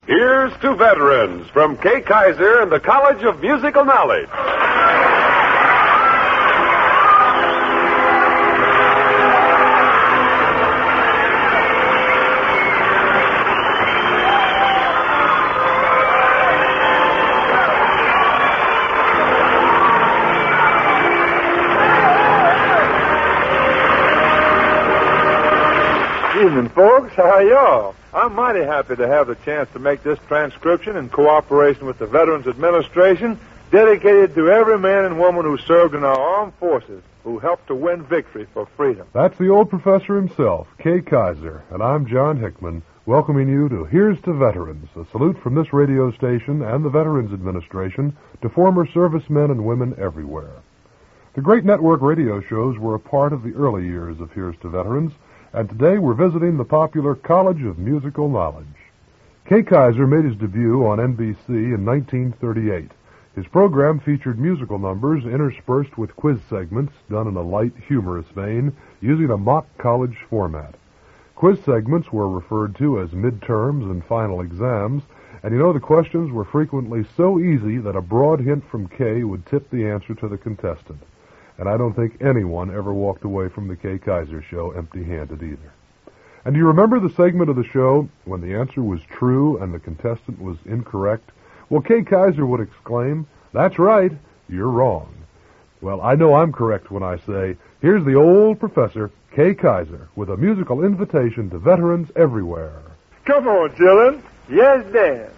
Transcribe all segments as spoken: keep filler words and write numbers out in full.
Here's to Veterans from Kay Kaiser and the College of Musical Knowledge. Evening, folks. How are y'all? I'm mighty happy to have the chance to make this transcription in cooperation with the Veterans Administration, dedicated to every man and woman who served in our armed forces, who helped to win victory for freedom. That's the old professor himself, Kay Kaiser, and I'm John Hickman, welcoming you to Here's to Veterans, a salute from this radio station and the Veterans Administration to former servicemen and women everywhere. The great network radio shows were a part of the early years of Here's to Veterans, and today we're visiting the popular College of Musical Knowledge. Kay Kaiser made his debut on N B C in nineteen thirty-eight. His program featured musical numbers interspersed with quiz segments done in a light, humorous vein using a mock college format. Quiz segments were referred to as midterms and final exams, and you know the questions were frequently so easy that a broad hint from Kay would tip the answer to the contestant. And I don't think anyone ever walked away from the Kay Kaiser show empty-handed either. And do you remember the segment of the show when the answer was true and the contestant was incorrect? Well, Kay Kaiser would exclaim, "That's right, you're wrong." Well, I know I'm correct when I say, here's the old professor, Kay Kaiser, with a musical invitation to veterans everywhere. Come on, children. Yes, Dad.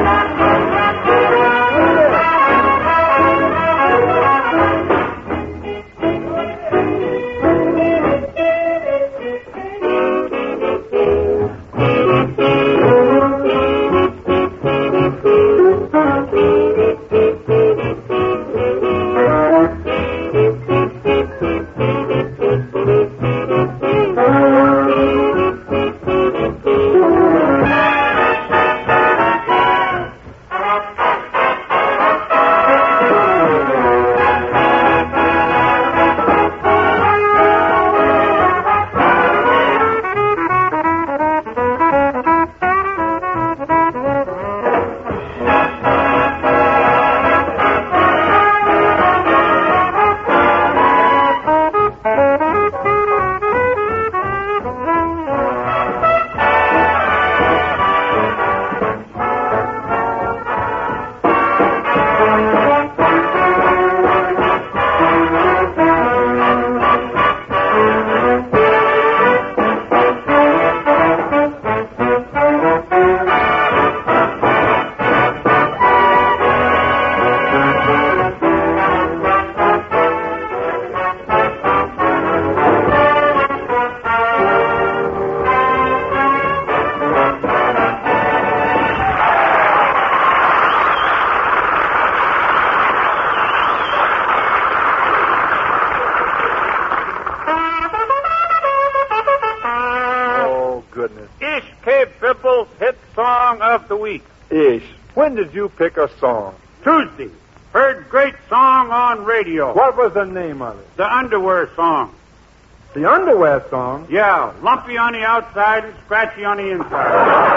Ish, when did you pick a song? Tuesday. Heard great song on radio. What was the name of it? The Underwear Song. The Underwear Song? Yeah, lumpy on the outside and scratchy on the inside.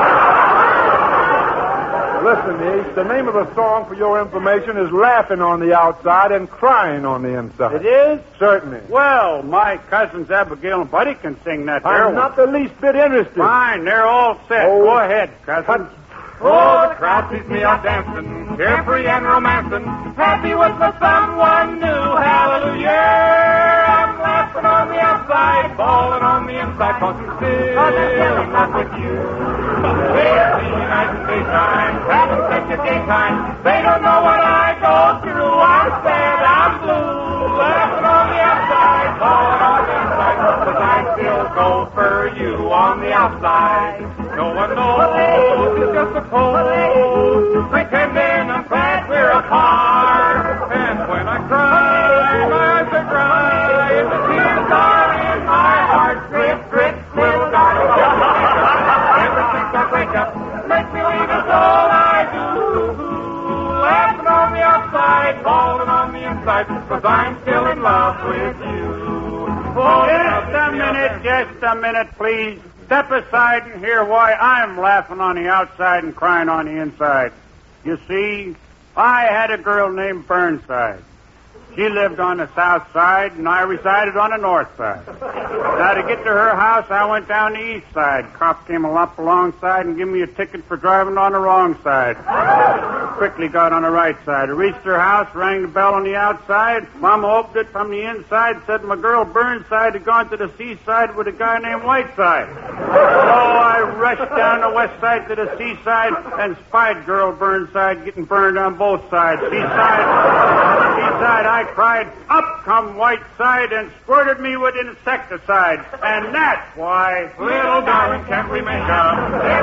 Listen, Ish, the name of the song, for your information, is Laughing on the Outside and Crying on the Inside. It is? Certainly. Well, my cousins Abigail and Buddy can sing that there I'm one. not the least bit interested. Fine, they're all set. Oh, Go ahead, cousins. Oh, the crowd sees me out dancing, carefree and romancing, happy with my someone new, hallelujah. I'm laughing on the outside, bawling on the inside, cause I'm still in love with you. They're seeing night and daytime, having such a daytime, they don't know what I go through. I'm sad, I'm blue, laughing on the outside, bawling on the inside, cause I still go for you on the outside. No one knows, it's just a pose, pretending I'm glad we're apart. And when I cry, my eyes are dry, and the tears are in my heart. Drip, drip, drip, darling. Ever since I wake up, make believe it's all I do. Laughing on the outside, bawling on the inside, cause I'm still in love with you. Oh, just a minute, just a minute, please. step aside and hear why I'm laughing on the outside and crying on the inside. You see, I had a girl named Burnside. She lived on the south side, and I resided on the north side. Now, to get to her house, I went down the east side. Cop came up alongside and gave me a ticket for driving on the wrong side. Quickly got on the right side. I reached her house, rang the bell on the outside. Mama opened it from the inside, said my girl Burnside had gone to the seaside with a guy named Whiteside. So I rushed down the west side to the seaside and spied girl Burnside getting burned on both sides. Seaside, seaside, I cried, up come Whiteside and squirted me with insecticide. And that's why, Little darling, can't we make up?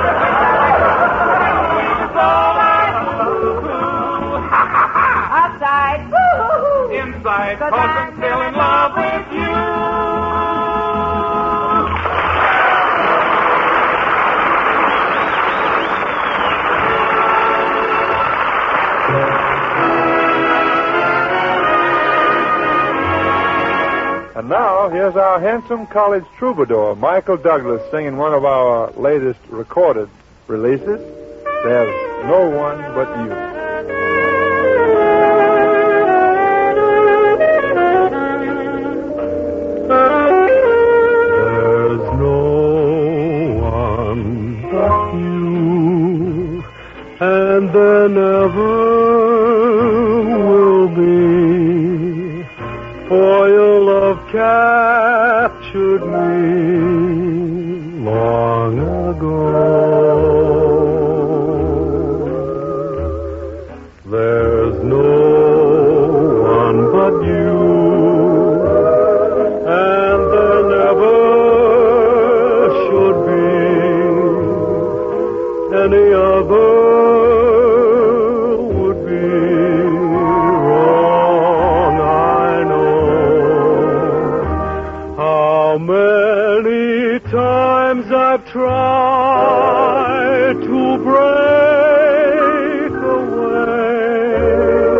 Outside, woo-hoo-hoo. Inside, 'Cause cause I'm I'm still in love with you. And now, here's our handsome college troubadour, Michael Douglas, singing one of our latest recorded releases, There's No One But You. There's no one but you, and there never will be, for your love captured me long ago. There's no one but you, and there never should be any other. Would be wrong, I know. How many times I've tried to break away,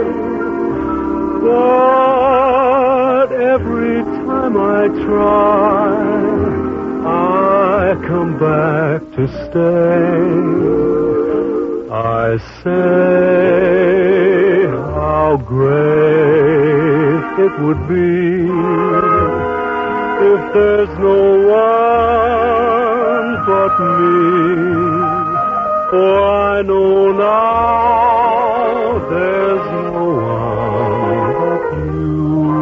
but every time I try, I come back to stay. I say how great it would be if there's no one but me, for I know now there's no one but you.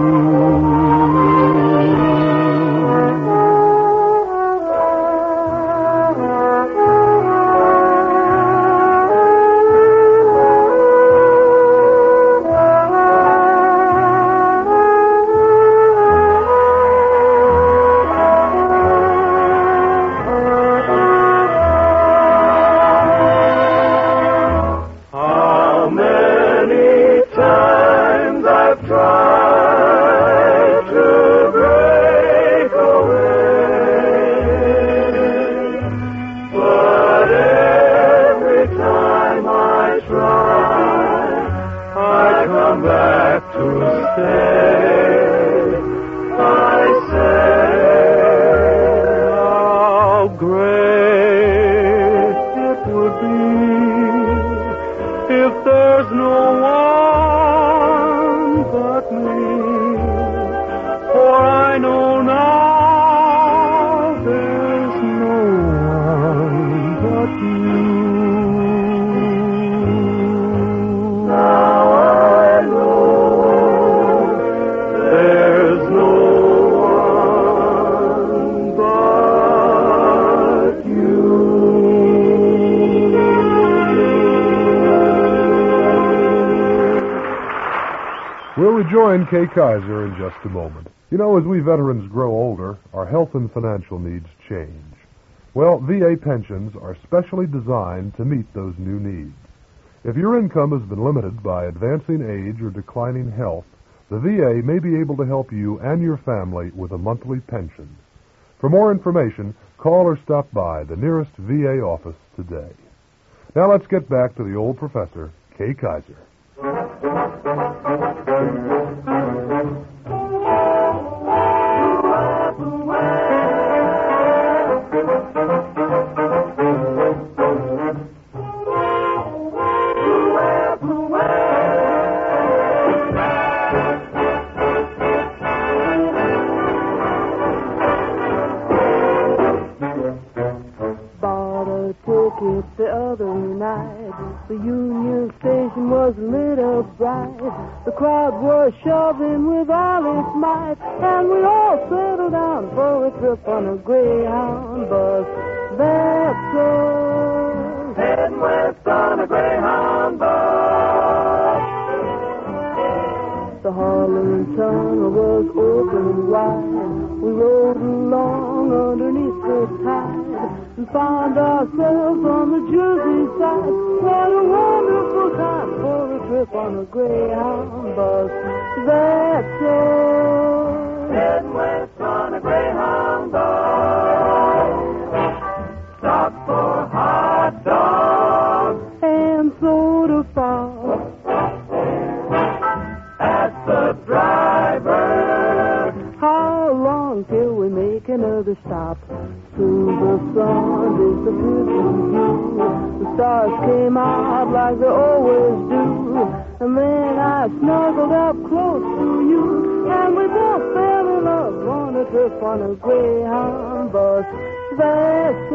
We'll rejoin Kay Kaiser in just a moment. You know, as we veterans grow older, our health and financial needs change. Well, V A pensions are specially designed to meet those new needs. If your income has been limited by advancing age or declining health, the V A may be able to help you and your family with a monthly pension. For more information, call or stop by the nearest V A office today. Now let's get back to the old professor, Kay Kaiser. night. The Union Station was lit up bright. The crowd was shoving with all its might. And we all settled down for a trip on a Greyhound bus. That's all. Heading west on a Greyhound bus. The Harlem Tunnel was open wide. We rode along underneath the tide and found ourselves on the Jersey side. What a wonderful time for a trip on a Greyhound bus. That's all. Heading west on a Greyhound bus. Stop for hot dogs and soda pop. Ask the driver, how long till we make another stop? Soon the sun disappeared from view. The stars came out like they always do. And then I snuggled up close to you. And we both fell in love on a trip on a Greyhound bus. That's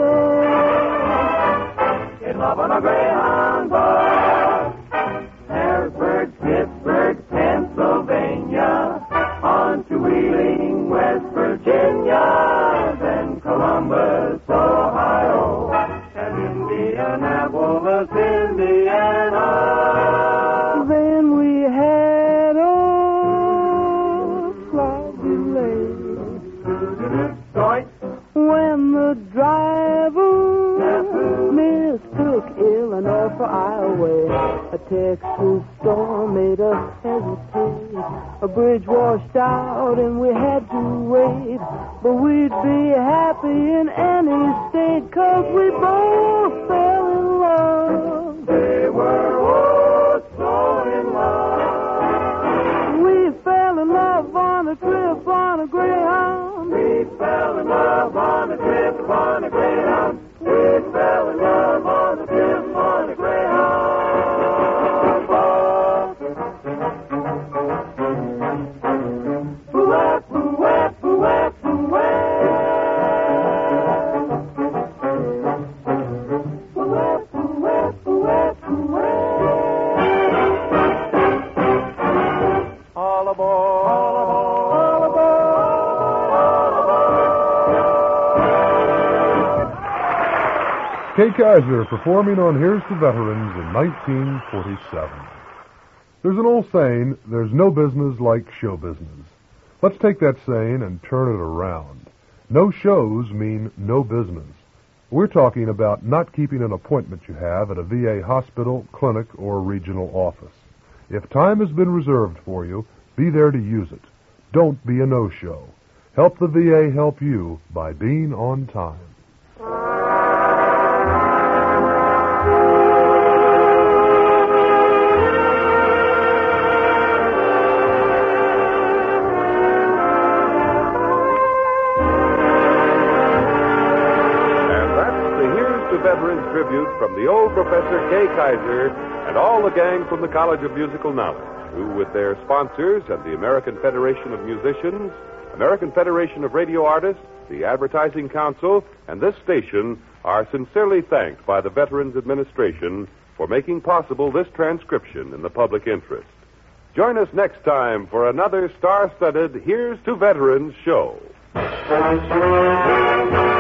all. In love on a Greyhound bus. Harrisburg, Pittsburgh, Pennsylvania, on to Wheeling, West Virginia, then Columbus, Ohio, and Indianapolis, Indiana. Then we had a slight delay when the driver mistook Illinois for Iowa. A Texas storm made us hesitate. A bridge washed out and we had to wait. But we'd be happy in any state, 'cause we both fell in love. They were oh so in love. We fell in love on a trip on a Greyhound. We fell in love on a trip on a Greyhound. We fell in love on a trip on a Greyhound. Kay Kyser performing on Here's to Veterans in nineteen forty-seven. There's an old saying, there's no business like show business. Let's take that saying and turn it around. No shows mean no business. We're talking about not keeping an appointment you have at a V A hospital, clinic, or regional office. If time has been reserved for you, be there to use it. Don't be a no-show. Help the V A help you by being on time. Veterans Tribute from the old Professor Kay Kyser and all the gang from the College of Musical Knowledge, who, with their sponsors and the American Federation of Musicians, American Federation of Radio Artists, the Advertising Council, and this station, are sincerely thanked by the Veterans Administration for making possible this transcription in the public interest. Join us next time for another star-studded Here's to Veterans show.